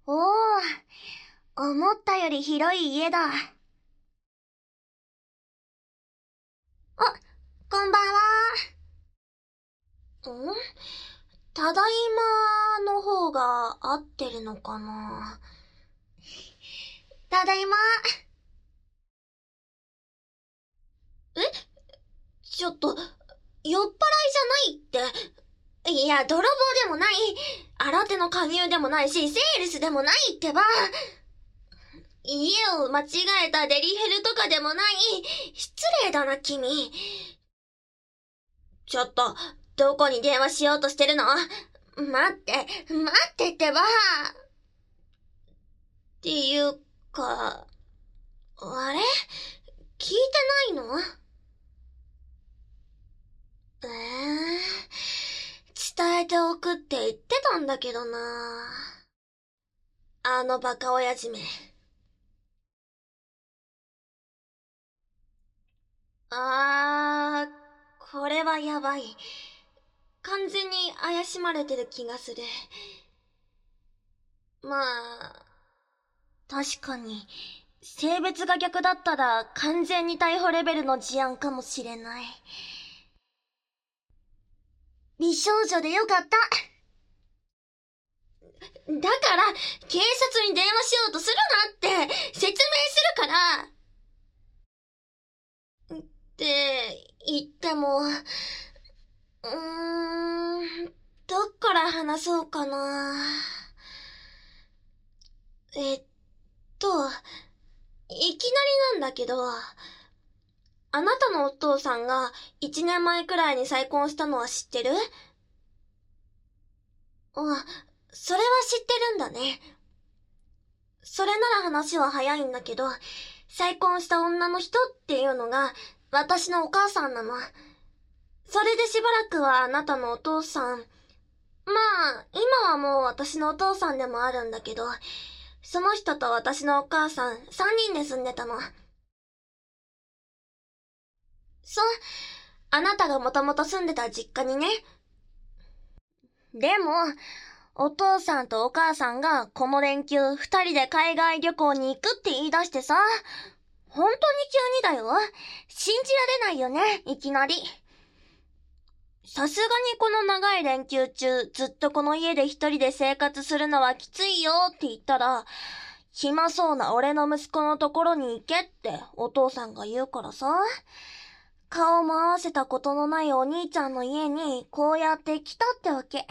おー、思ったより広い家だ。こんばんは。ただいまの方が合ってるのかな。ただいま。ちょっと、酔っ払いじゃないって。いや、泥棒でもない。新手の加入でもないし、セールスでもないってば。家を間違えたデリヘルとかでもない。失礼だな、君。ちょっと、どこに電話しようとしてるの？待ってってば。っていうか、あれ？聞いてないの？伝えておくって言ってたんだけどな。あのバカ親父め。これはやばい。完全に怪しまれてる気がする。まあ、確かに、性別が逆だったら完全に逮捕レベルの事案かもしれない。美少女でよかった。だから、警察に電話しようとするなって説明するから。って言っても、どっから話そうかな。えっと、いきなりなんだけど、あなたのお父さんが1年前くらいに再婚したのは知ってる？それは知ってるんだね。それなら話は早いんだけど、再婚した女の人っていうのが私のお母さんなの。それでしばらくはあなたのお父さん、まあ、今はもう私のお父さんでもあるんだけど、その人と私のお母さん3人で住んでたの。そう、あなたがもともと住んでた実家にね。でも、お父さんとお母さんがこの連休2人で海外旅行に行くって言い出してさ、本当に急にだよ。信じられないよね、いきなり。さすがにこの長い連休中、ずっとこの家で一人で生活するのはきついよって言ったら、暇そうな俺の息子のところに行けってお父さんが言うからさ、顔も合わせたことのないお兄ちゃんの家にこうやって来たってわけ。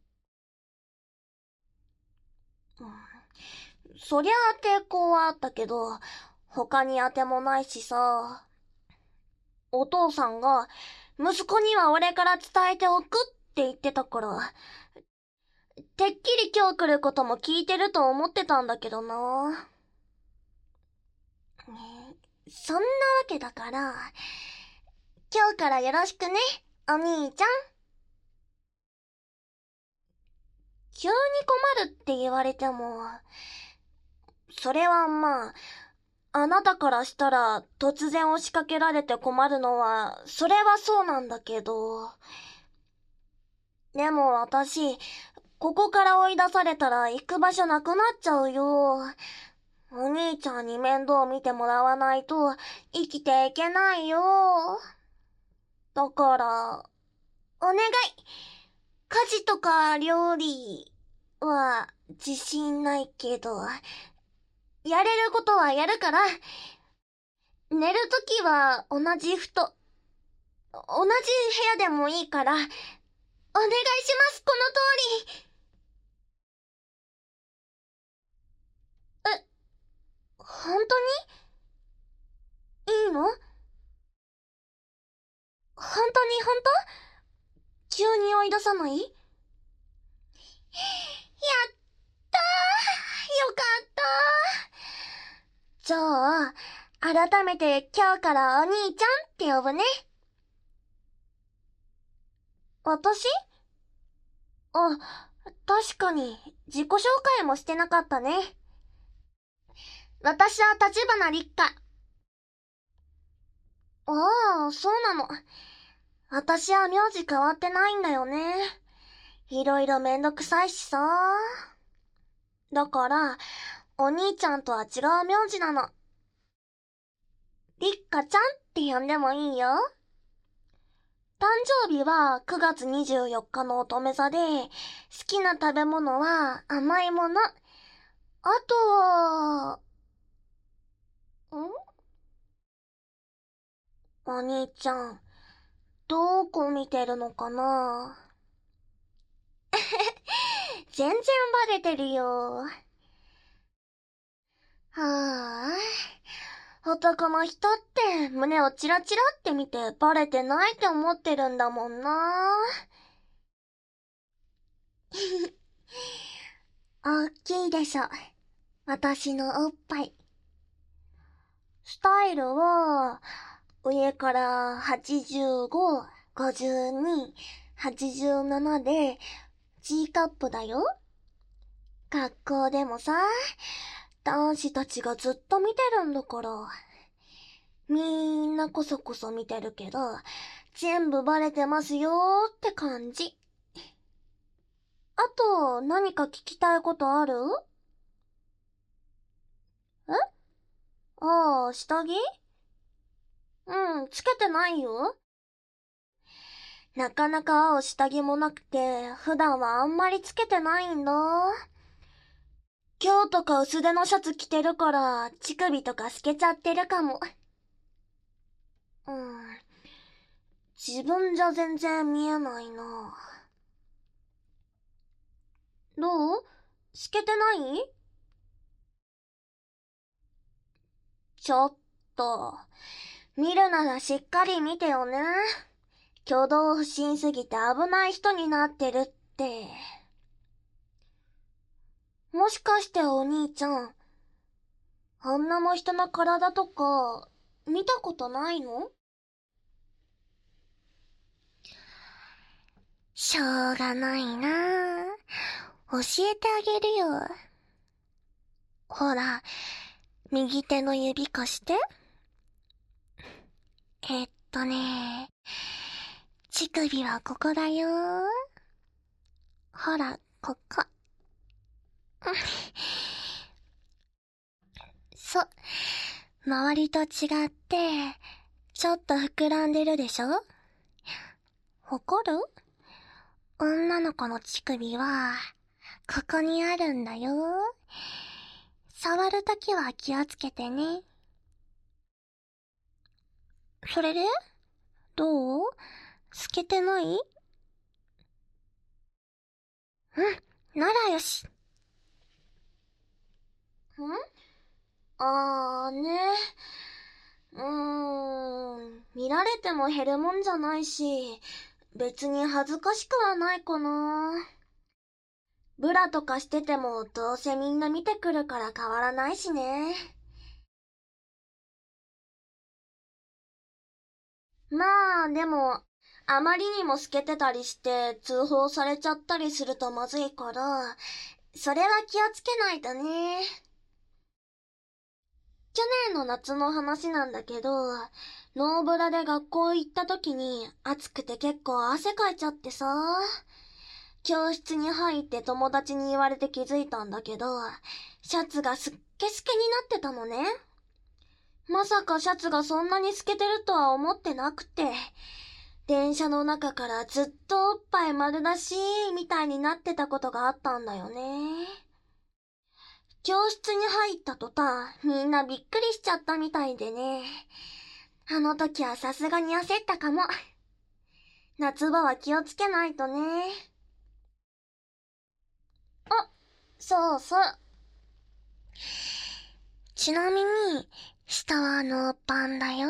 そりゃあ抵抗はあったけど、他に当てもないしさ、お父さんが息子には俺から伝えておくって言ってたから、てっきり今日来ることも聞いてると思ってたんだけどな。そんなわけだから、今日からよろしくね、お兄ちゃん。急に困るって言われても、それはまあ、あなたからしたら突然押しかけられて困るのは、それはそうなんだけど。でも私、ここから追い出されたら行く場所なくなっちゃうよ。お兄ちゃんに面倒見てもらわないと生きていけないよ。だから、お願い。家事とか料理は自信ないけど、やれることはやるから、寝るときは同じ部屋でもいいから、お願いします、この通り。本当にいいの？本当に本当？急に追い出さない？やったー、よかったー。じゃあ、改めて今日からお兄ちゃんって呼ぶね。私？確かに自己紹介もしてなかったね。私は立花立花。そうなの。私は名字変わってないんだよね。いろいろめんどくさいしさ。 だから、お兄ちゃんとは違う名字なの。りっかちゃんって呼んでもいいよ。誕生日は9月24日の乙女座で、好きな食べ物は甘いもの。あとは、お兄ちゃん、どこ見てるのかな？全然バレてるよ。はぁ、男の人って胸をチラチラって見てバレてないって思ってるんだもんな。大きいでしょ。私のおっぱい。スタイルは、上から85、52、87で G カップだよ。学校でもさ、男子たちがずっと見てるんだから。みんなこそこそ見てるけど、全部バレてますよーって感じ。あと、何か聞きたいことある？え？ああ、下着？うん、つけてないよ。なかなか合う下着もなくて、普段はあんまりつけてないんだ。今日とか薄手のシャツ着てるから、乳首とか透けちゃってるかも。自分じゃ全然見えないな。どう？透けてない？ちょっと、見るならしっかり見てよね。挙動不審すぎて危ない人になってるって。もしかしてお兄ちゃん、女の人の体とか、見たことないの？しょうがないなぁ。教えてあげるよ。ほら、右手の指貸して。乳首はここだよ。ほら、ここ。周りと違って、ちょっと膨らんでるでしょ？怒る？女の子の乳首は、ここにあるんだよ。触るときは気をつけてね。それで？どう？透けてない？ならよし。見られても減るもんじゃないし、別に恥ずかしくはないかな。ブラとかしててもどうせみんな見てくるから変わらないしね。まあ、でも、あまりにも透けてたりして通報されちゃったりするとまずいから、それは気をつけないとね。去年の夏の話なんだけど、ノーブラで学校行った時に暑くて結構汗かいちゃってさ、教室に入って友達に言われて気づいたんだけど、シャツがすっけすけになってたのね。まさかシャツがそんなに透けてるとは思ってなくて、電車の中からずっとおっぱい丸出しみたいになってたことがあったんだよね。教室に入った途端、みんなびっくりしちゃったみたいでね。あの時はさすがに焦ったかも。夏場は気をつけないとね。あ、そうそう。ちなみに、下はノーパンだよ。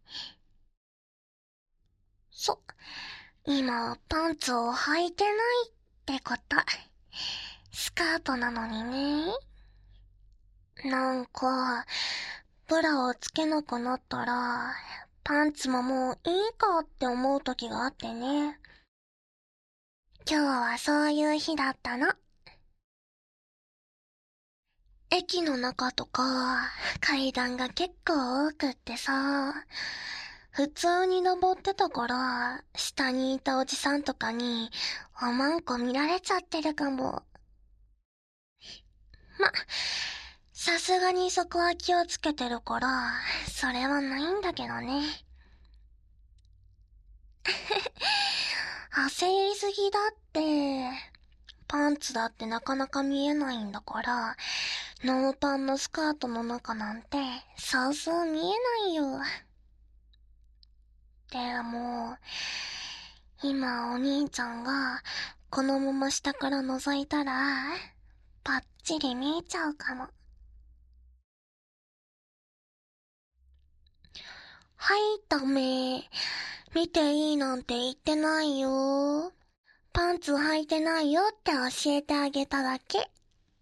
今パンツを履いてないってこと。スカートなのにね。なんか、ブラをつけなくなったら、パンツももういいかって思う時があってね。今日はそういう日だったの。駅の中とか、階段が結構多くってさ、普通に登ってたから、下にいたおじさんとかに、おまんこ見られちゃってるかも。 ま、さすがにそこは気をつけてるから、それはないんだけどね。焦りすぎだって。パンツだってなかなか見えないんだから、ノーパンのスカートの中なんて、そうそう見えないよ。でも、今お兄ちゃんが、このまま下から覗いたら、パッチリ見えちゃうかも。はい、ダメ。見ていいなんて言ってないよ。パンツ履いてないよって教えてあげただけ。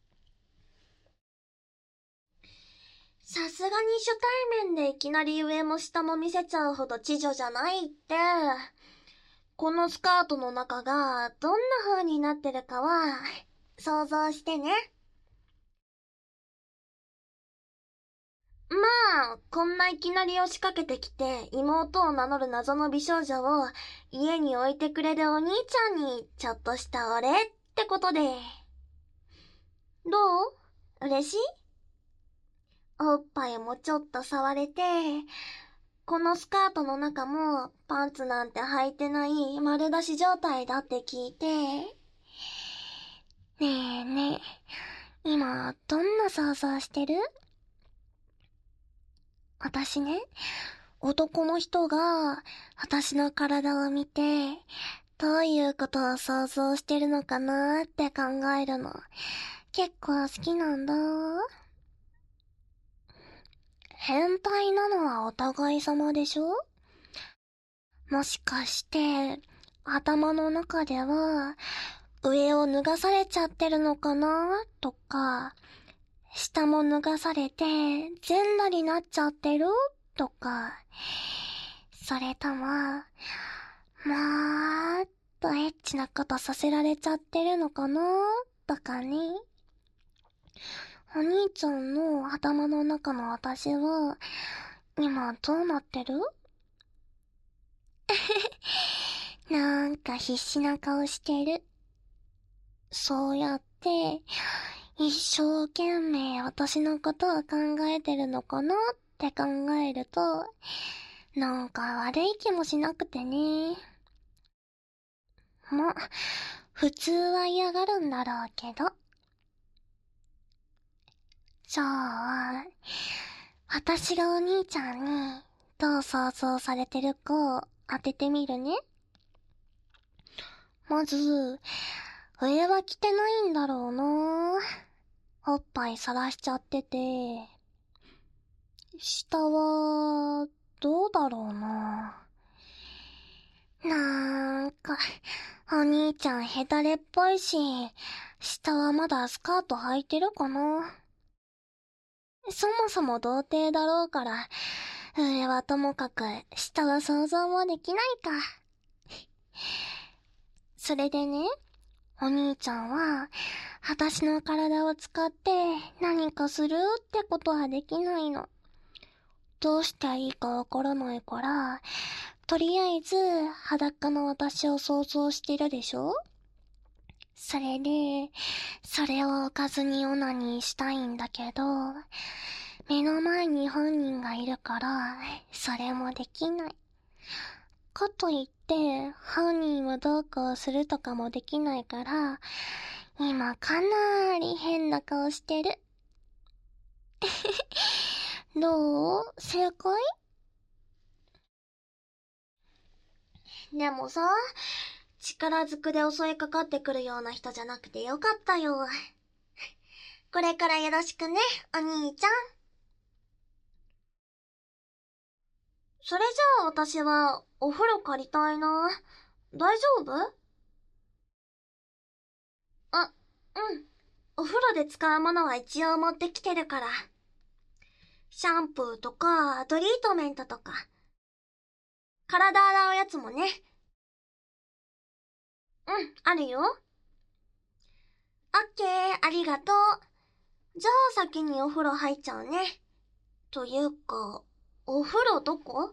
さすがに初対面でいきなり上も下も見せちゃうほど知女じゃないって。このスカートの中がどんな風になってるかは想像してね。まあ、こんないきなり押しかけてきて妹を名乗る謎の美少女を家に置いてくれるお兄ちゃんにちょっとしたお礼ってことで。どう？嬉しい？おっぱいもちょっと触れて、このスカートの中もパンツなんて履いてない丸出し状態だって聞いて。ねえねえ、今どんな想像してる？私ね、男の人が私の体を見て、どういうことを想像してるのかなーって考えるの、結構好きなんだ。変態なのはお互い様でしょ？もしかして、頭の中では、上を脱がされちゃってるのかなとか、下も脱がされて全裸になっちゃってるとか、それとも、もっとエッチなことさせられちゃってるのかなとかね。お兄ちゃんの頭の中の私は、今どうなってる？なんか必死な顔してる。そうやって、一生懸命私のことを考えてるのかなって考えると、なんか悪い気もしなくてね。ま、普通は嫌がるんだろうけど。じゃあ、私がお兄ちゃんにどう想像されてるかを当ててみるね。まず、上は着てないんだろうな。おっぱいさらしちゃってて。下は、どうだろうな。なんか、お兄ちゃんヘタレっぽいし、下はまだスカート履いてるかな。そもそも童貞だろうから、上はともかく、下は想像もできないか。それでね、お兄ちゃんは、私の体を使って何かするってことはできないの。どうしていいかわからないから、とりあえず裸の私を想像してるでしょ？それで、それをおかずにオナニーしたいんだけど、目の前に本人がいるから、それもできない。かといって、犯人はどうこうするとかもできないから、今かなり変な顔してる。どう？正解？でもさ、力ずくで襲いかかってくるような人じゃなくてよかったよ。これからよろしくね、お兄ちゃん。それじゃあ私はお風呂借りたいな。大丈夫？あ、うん。お風呂で使うものは一応持ってきてるから。シャンプーとか、トリートメントとか。体洗うやつもね。うん、あるよ。オッケー、ありがとう。じゃあ先にお風呂入っちゃうね。というか、お風呂どこ？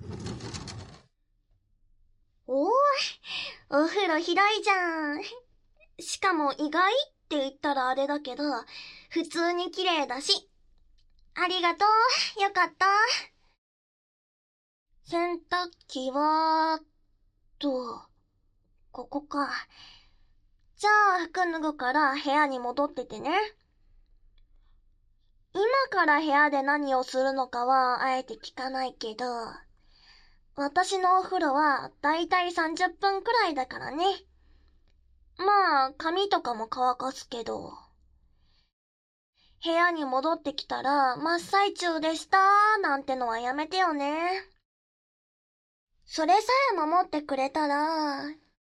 おーい、お風呂広いじゃん。 しかも意外って言ったらあれだけど、普通に綺麗だし。ありがとう。よかった。洗濯機は、ここか。じゃあ服脱ぐから部屋に戻っててね。今から部屋で何をするのかはあえて聞かないけど、私のお風呂はだいたい30分くらいだからね。まあ、髪とかも乾かすけど。部屋に戻ってきたら真っ最中でしたなんてのはやめてよね。それさえ守ってくれたら、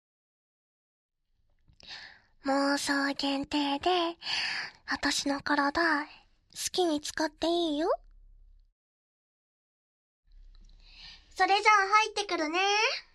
妄想限定で、私の体、好きに使っていいよ。それじゃあ入ってくるね。